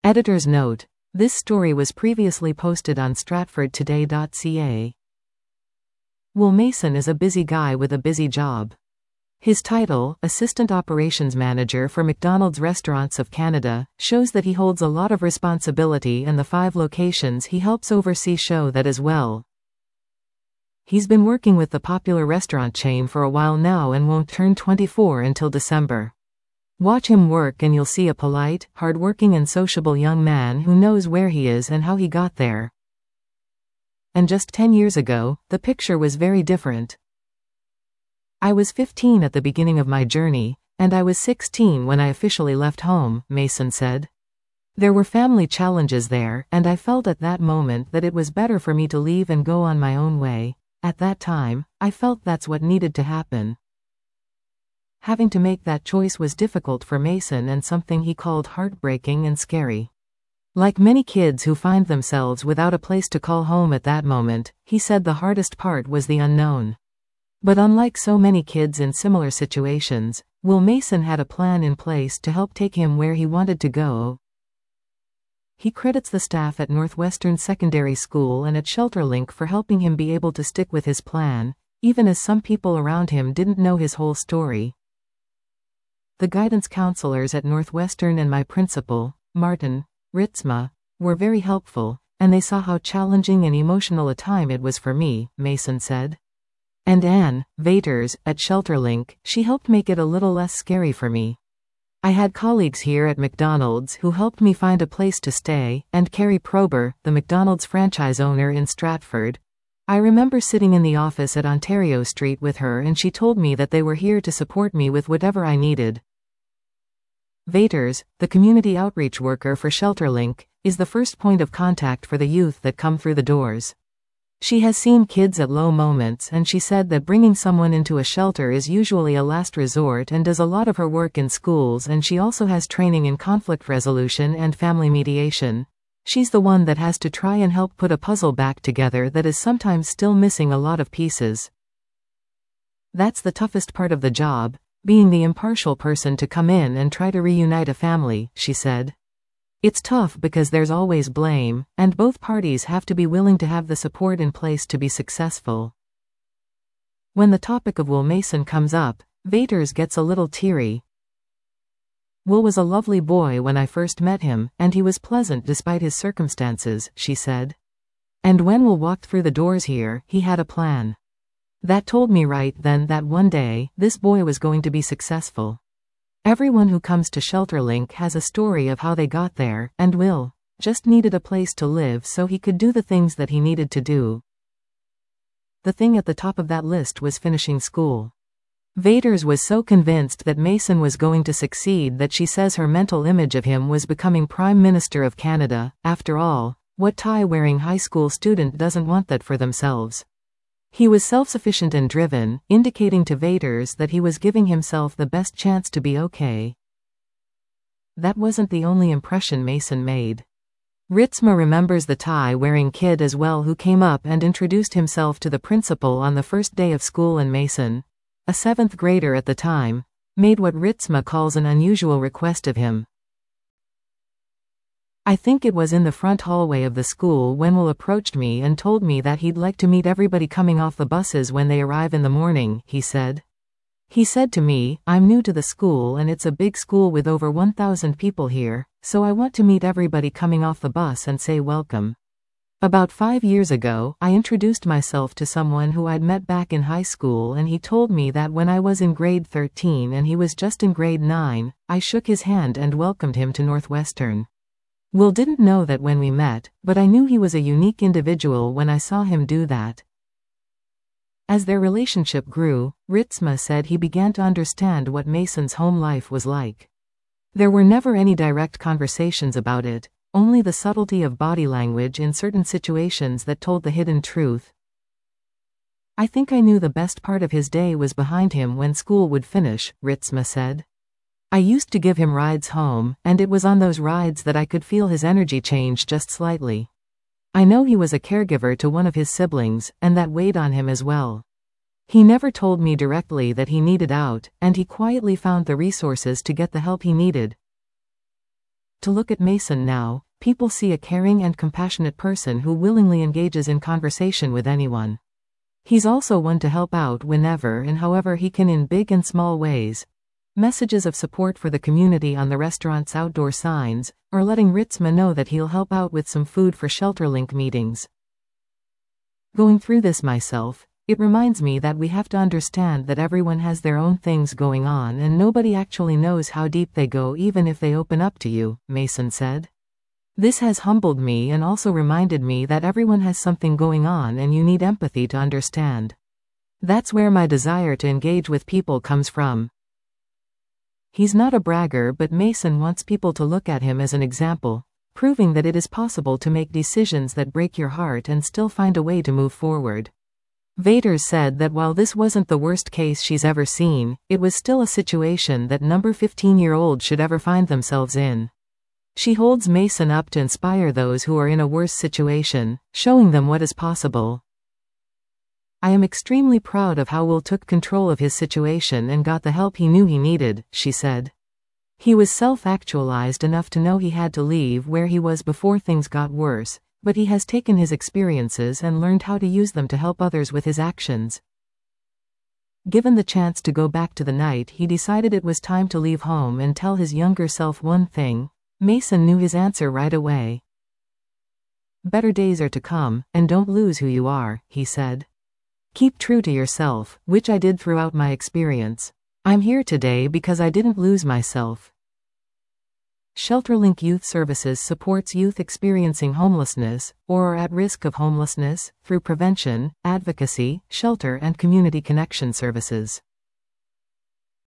Editor's note: this story was previously posted on stratfordtoday.ca. Will Mason is a busy guy with a busy job. His title, Assistant Operations Manager for McDonald's Restaurants of Canada, shows that he holds a lot of responsibility, and the 5 locations he helps oversee show that as well. He's been working with the popular restaurant chain for a while now and won't turn 24 until December. Watch him work and you'll see a polite, hardworking and sociable young man who knows where he is and how he got there. And just 10 years ago, the picture was very different. I was 15 at the beginning of my journey, and I was 16 when I officially left home, Mason said. There were family challenges there, and I felt at that moment that it was better for me to leave and go on my own way. At that time, I felt that's what needed to happen. Having to make that choice was difficult for Mason and something he called heartbreaking and scary. Like many kids who find themselves without a place to call home at that moment, he said the hardest part was the unknown. But unlike so many kids in similar situations, Will Mason had a plan in place to help take him where he wanted to go. He credits the staff at Northwestern Secondary School and at ShelterLink for helping him be able to stick with his plan, even as some people around him didn't know his whole story. The guidance counselors at Northwestern and my principal, Martin Ritzma, were very helpful, and they saw how challenging and emotional a time it was for me, Mason said. And Ann Vaters, at ShelterLink, she helped make it a little less scary for me. I had colleagues here at McDonald's who helped me find a place to stay, and Carrie Prober, the McDonald's franchise owner in Stratford. I remember sitting in the office at Ontario Street with her and she told me that they were here to support me with whatever I needed. Vaters, the community outreach worker for ShelterLink, is the first point of contact for the youth that come through the doors. She has seen kids at low moments and she said that bringing someone into a shelter is usually a last resort and does a lot of her work in schools, and she also has training in conflict resolution and family mediation. She's the one that has to try and help put a puzzle back together that is sometimes still missing a lot of pieces. That's the toughest part of the job, being the impartial person to come in and try to reunite a family, she said. It's tough because there's always blame, and both parties have to be willing to have the support in place to be successful. When the topic of Will Mason comes up, Vaters gets a little teary. Will was a lovely boy when I first met him, and he was pleasant despite his circumstances, she said. And when Will walked through the doors here, he had a plan. That told me right then that one day, this boy was going to be successful. Everyone who comes to ShelterLink has a story of how they got there, and Will just needed a place to live so he could do the things that he needed to do. The thing at the top of that list was finishing school. Vaters was so convinced that Mason was going to succeed that she says her mental image of him was becoming Prime Minister of Canada. After all, what tie-wearing high school student doesn't want that for themselves? He was self-sufficient and driven, indicating to Vaters that he was giving himself the best chance to be okay. That wasn't the only impression Mason made. Ritzma remembers the tie-wearing kid as well who came up and introduced himself to the principal on the first day of school, and Mason, a 7th grader at the time, made what Ritzma calls an unusual request of him. I think it was in the front hallway of the school when Will approached me and told me that he'd like to meet everybody coming off the buses when they arrive in the morning, he said. He said to me, I'm new to the school and it's a big school with over 1,000 people here, so I want to meet everybody coming off the bus and say welcome. About 5 years ago, I introduced myself to someone who I'd met back in high school, and he told me that when I was in grade 13 and he was just in grade 9, I shook his hand and welcomed him to Northwestern. Will didn't know that when we met, but I knew he was a unique individual when I saw him do that. As their relationship grew, Ritzma said he began to understand what Mason's home life was like. There were never any direct conversations about it, only the subtlety of body language in certain situations that told the hidden truth. I think I knew the best part of his day was behind him when school would finish, Ritzma said. I used to give him rides home, and it was on those rides that I could feel his energy change just slightly. I know he was a caregiver to one of his siblings, and that weighed on him as well. He never told me directly that he needed out, and he quietly found the resources to get the help he needed. To look at Mason now, people see a caring and compassionate person who willingly engages in conversation with anyone. He's also one to help out whenever and however he can in big and small ways. Messages of support for the community on the restaurant's outdoor signs, or letting Ritzma know that he'll help out with some food for ShelterLink meetings. Going through this myself, it reminds me that we have to understand that everyone has their own things going on and nobody actually knows how deep they go even if they open up to you, Mason said. This has humbled me and also reminded me that everyone has something going on and you need empathy to understand. That's where my desire to engage with people comes from. He's not a bragger, but Mason wants people to look at him as an example, proving that it is possible to make decisions that break your heart and still find a way to move forward. Vader said that while this wasn't the worst case she's ever seen, it was still a situation that number 15-year-old should ever find themselves in. She holds Mason up to inspire those who are in a worse situation, showing them what is possible. I am extremely proud of how Will took control of his situation and got the help he knew he needed, she said. He was self-actualized enough to know he had to leave where he was before things got worse, but he has taken his experiences and learned how to use them to help others with his actions. Given the chance to go back to the night, he decided it was time to leave home and tell his younger self one thing. Mason knew his answer right away. Better days are to come, and don't lose who you are, he said. Keep true to yourself, which I did throughout my experience. I'm here today because I didn't lose myself. ShelterLink Youth Services supports youth experiencing homelessness, or are at risk of homelessness, through prevention, advocacy, shelter and community connection services.